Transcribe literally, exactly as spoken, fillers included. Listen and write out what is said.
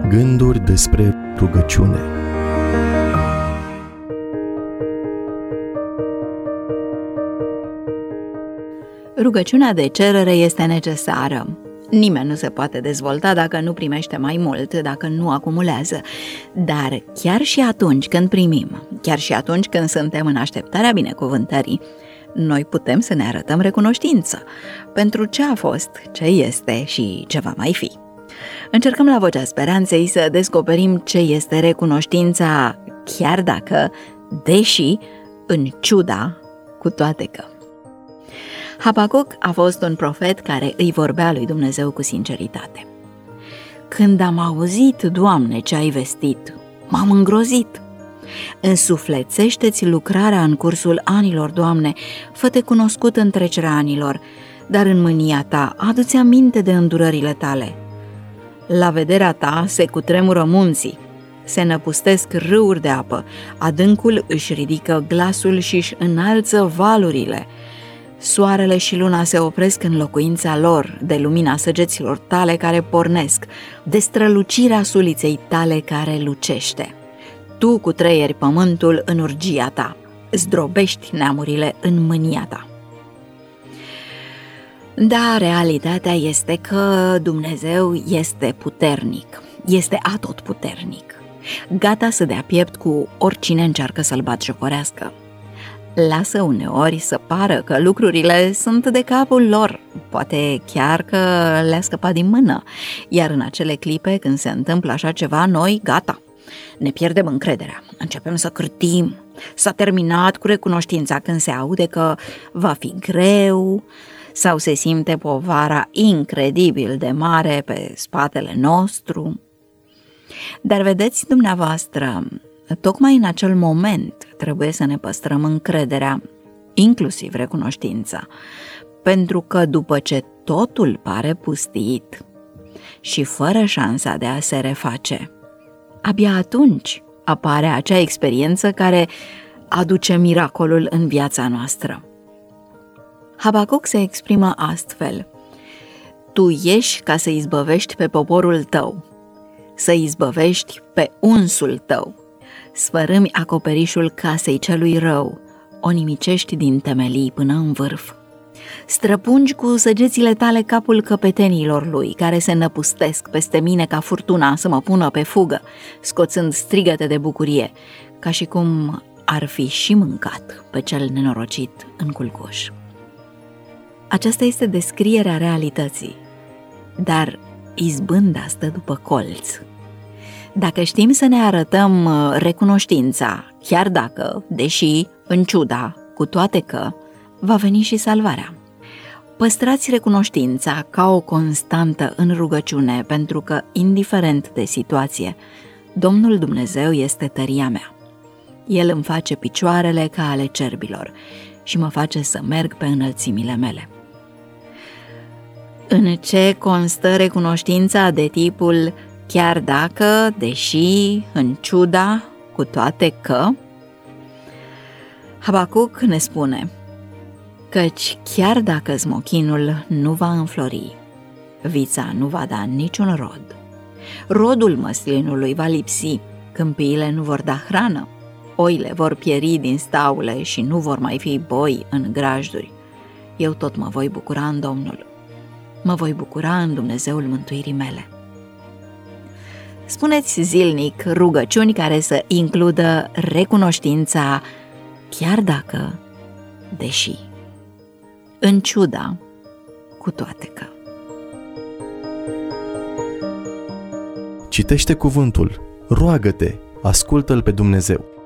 Gânduri despre rugăciune. Rugăciunea de cerere este necesară. Nimeni nu se poate dezvolta dacă nu primește mai mult, dacă nu acumulează. Dar chiar și atunci când primim, chiar și atunci când suntem în așteptarea binecuvântării, noi putem să ne arătăm recunoștință pentru ce a fost, ce este și ce va mai fi. Încercăm la Vocea Speranței să descoperim ce este recunoștința, chiar dacă, deși, în ciuda, cu toate că. Habacuc a fost un profet care îi vorbea lui Dumnezeu cu sinceritate. Când am auzit, Doamne, ce ai vestit, m-am îngrozit. Însuflețește-ți lucrarea în cursul anilor, Doamne, fă-te cunoscut în trecerea anilor, dar în mânia ta adu-ți aminte de îndurările tale. La vederea ta se cutremură munții, se năpustesc râuri de apă, adâncul își ridică glasul și își înalță valurile. Soarele și luna se opresc în locuința lor, de lumina săgeților tale care pornesc, de strălucirea suliței tale care lucește. Tu cutreieri pământul în urgia ta, zdrobești neamurile în mânia ta. Da, realitatea este că Dumnezeu este puternic, este atotputernic, gata să dea piept cu oricine încearcă să-l batjocorească. Lasă uneori să pară că lucrurile sunt de capul lor, poate chiar că le-a scăpat din mână, iar în acele clipe când se întâmplă așa ceva, noi, gata, ne pierdem încrederea, începem să cârtim, s-a terminat cu recunoștința când se aude că va fi greu sau se simte povara incredibil de mare pe spatele nostru. Dar vedeți dumneavoastră, tocmai în acel moment trebuie să ne păstrăm încrederea, inclusiv recunoștința, pentru că după ce totul pare pustit și fără șansa de a se reface, abia atunci apare acea experiență care aduce miracolul în viața noastră. Habacuc se exprimă astfel: Tu ieși ca să izbăvești pe poporul tău, să izbăvești pe unsul tău. Sfărâmi acoperișul casei celui rău, o nimicești din temelii până în vârf. Străpungi cu săgețile tale capul căpetenilor lui, care se năpustesc peste mine ca furtuna să mă pună pe fugă, scoțând strigăte de bucurie, ca și cum ar fi și mâncat pe cel nenorocit în culcuș. Aceasta este descrierea realității, dar izbânda stă după colț. Dacă știm să ne arătăm recunoștința, chiar dacă, deși, în ciuda, cu toate că, va veni și salvarea. Păstrați recunoștința ca o constantă în rugăciune, pentru că, indiferent de situație, Domnul Dumnezeu este tăria mea. El îmi face picioarele ca ale cerbilor și mă face să merg pe înălțimile mele. În ce constă recunoștința de tipul chiar dacă, deși, în ciuda, cu toate că? Habacuc ne spune: Căci chiar dacă smochinul nu va înflori, vița nu va da niciun rod, rodul măslinului va lipsi, câmpiile nu vor da hrană, oile vor pieri din staule și nu vor mai fi boi în grajduri, eu tot mă voi bucura în Domnul, mă voi bucura în Dumnezeul mântuirii mele. Spuneți zilnic rugăciuni care să includă recunoștința, chiar dacă, deși, în ciuda, cu toate că. Citește cuvântul, roagă-te, ascultă-L pe Dumnezeu.